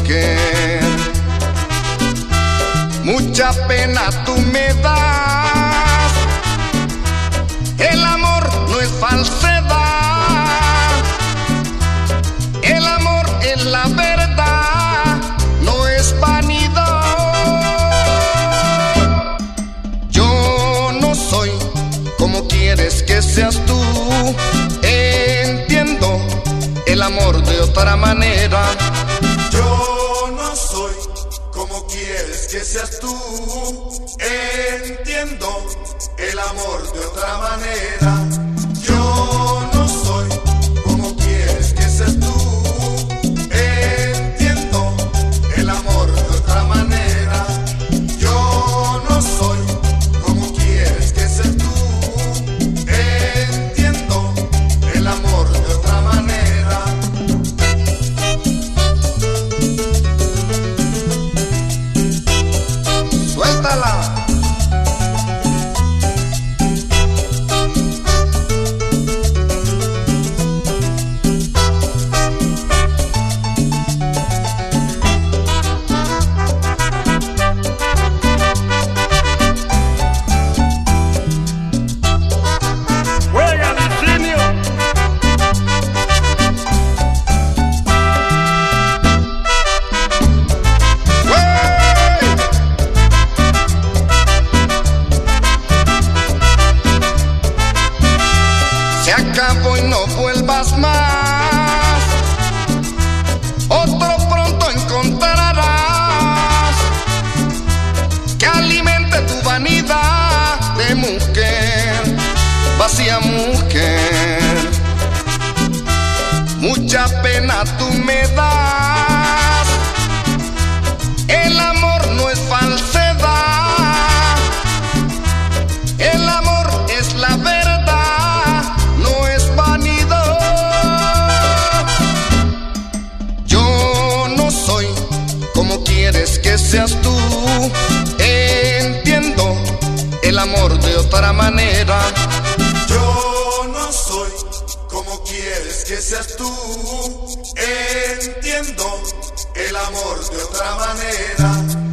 mujer. Mucha pena tú me das, el amor no es falsedad, el amor es la verdad, no es vanidad. Yo no soy como quieres que seas tú, entiendo el amor de otra manera. Yo no soy como quieres que seas tú, entiendo el amor de otra manera. Yo no soy como quieres que seas tú, entiendo el amor de otra manera. Yo no soy como quieres que seas tú, entiendo el amor de otra manera. Suéltala. Se acabó y no vuelvas más, otro pronto encontrarás que alimente tu vanidad de mujer, vacía mujer. Mucha pena tú me das, el amor no es falsedad, el amor es la verdad, no es vanidad. Yo no soy como quieres que seas tú, entiendo el amor de otra manera. Yo no soy como quieres que seas tú, entiendo el amor de otra manera.